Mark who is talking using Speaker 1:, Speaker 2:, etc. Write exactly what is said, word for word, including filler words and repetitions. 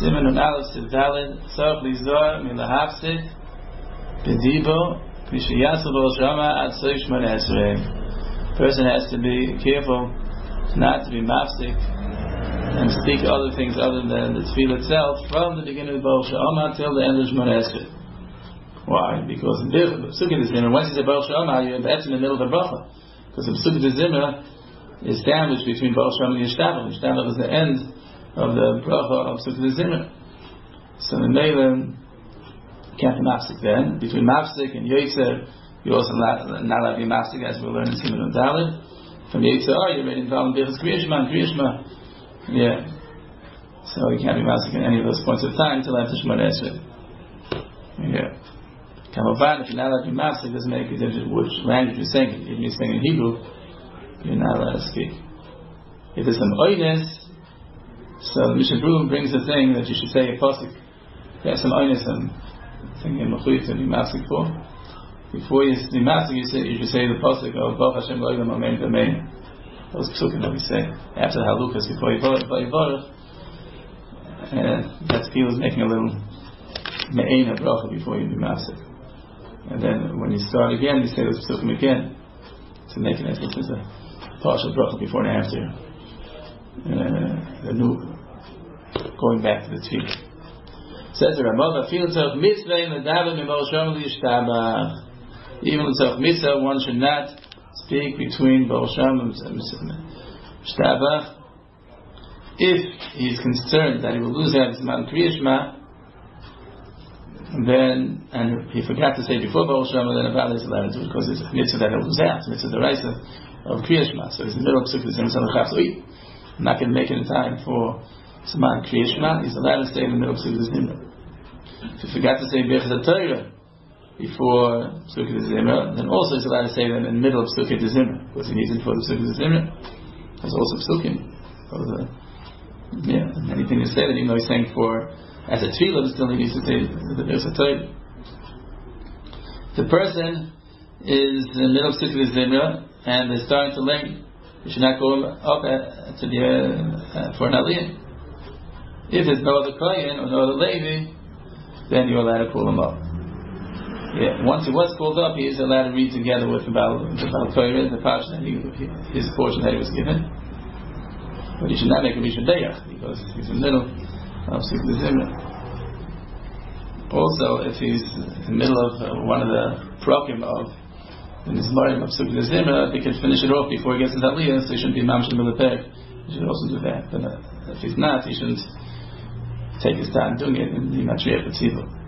Speaker 1: Siman and Aleph Siddalid Sof Lizor Milahapsik Bedibo Mishiyasel Baal Shama Ad Soif Shmona Esrei. Person has to be careful not to be mafsik and speak other things other than the tefillah itself from the beginning of Baal Shama till the end of Shmona Esrei. Why? Because in the Sukkot Zimra, once you say Baal Shama, you're in the middle of the bracha. Because the Sukkot Zimra is sandwiched between Baal Shama and Yishtabach. Yishtabach is the end of the bracha of Sukkot Zimra. So in Meilim, you can't be mafsik then. Between mafsik and Yotzer, you're also not, not allowed to be mafsik, as we'll learn in Siman and Daled. From Yotzer, you're ready involved in Birchas Kriya Shema and Kriya Shema. Yeah. So you can't be mafsik at any of those points of time until after Shemona Esrei. Yeah. Kamavan, if you're not allowed to be mafsik, it doesn't make a difference which language you're saying. If you're saying in Hebrew, you're not allowed to speak. If there's some oines, so the Mishnah Berurah brings the thing that you should say a pasuk. There's some oines and thing in Mechuyif to be mafsik for. Before you be mafsik, you say you should say the pasuk of Baruch Hashem Lo'olam Amen V'Amen. Those pasukim that we say after halukas before Yivarach. And that's people making a little me'ein bracha before you be mafsik. And then when you start again, you say those pasukim again to make it as if it's a partial bracha before and after. Uh, the new going back to the tefillah. Says the Ramah, "Feel tzarich mitzvah in the daven mimol shom liyishtabach." Even in tzarich mitzvah, one should not speak between Baal Sham and Shtabach. If he is concerned that he will lose out his Zman Kriya Shema, then, and he forgot to say before Baal Sham, then about is allowed to do it because it's a mitzvah that he'll lose out. It's a mitzvah deraisa of Kriya Shema. So he's in the middle of Sukkot Zimra. I'm not going to make it in time for Zman Kriya Shema. He's allowed to stay in the middle of Sukkot Zimra. If he forgot to say Birchas Torah before Sukkot Zimra, then also he's allowed to say them in the middle of Sukkot Zimra because he needs it for the Sukkot Zimra. There's also Psukim. The, yeah, anything to say that even though he's saying for as a tefillah, still he needs to say the Birchas Torah. The person is in the middle of Sukkot Zimra and they're starting to link. You should not go up uh, to the uh, for an aliyah. If there's no other kohen or no other levi, then you're allowed to pull him up. Yeah, once he was pulled up, he is allowed to read together with the Baal Torah, the parsha that he, his portion that he was given. But he should not make a Rishon Dayach because he's in the middle of Sukkot Zimra. Also, if he's in the middle of uh, one of the prokim of in his Marim of Sukkot Zimra, he can finish it off before he gets into Aliyah, so he shouldn't be Mamshel Milapek. He should also do that. But uh, if he's not, he shouldn't take his time doing it and be Matriach B'Tzibur.